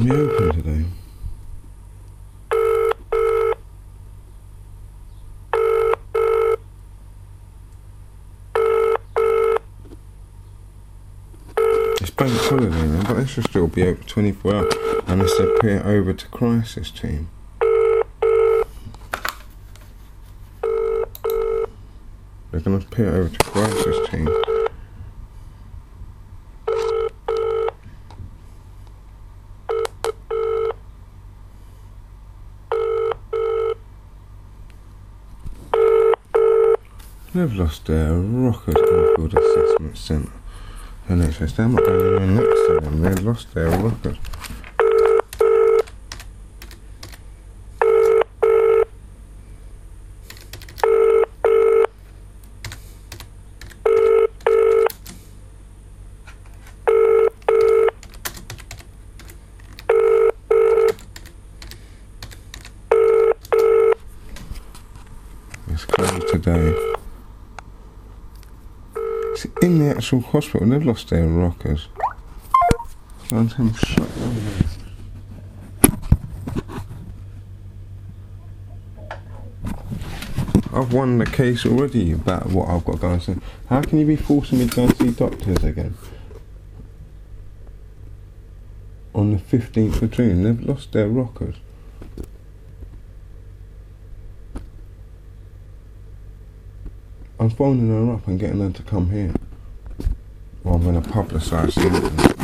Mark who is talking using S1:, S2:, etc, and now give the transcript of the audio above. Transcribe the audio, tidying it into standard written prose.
S1: We open today. It's bank holiday now, but they should still be open 24 hours unless they pay it over to crisis team. They're going to pay it over to crisis team. They've lost their Rockers Airfield Assessment Centre. NHS, they're not going anywhere next to them. They've lost their Rockers. It's closed today. It's in the actual hospital. They've lost their Rockers. Go tell them shut down. I've won the case already about what I've got going on. How can you be forcing me to go and see doctors again? On the 15th of June, they've lost their Rockers. I'm phoning her up and getting her to come here. Or I'm going to publicise it.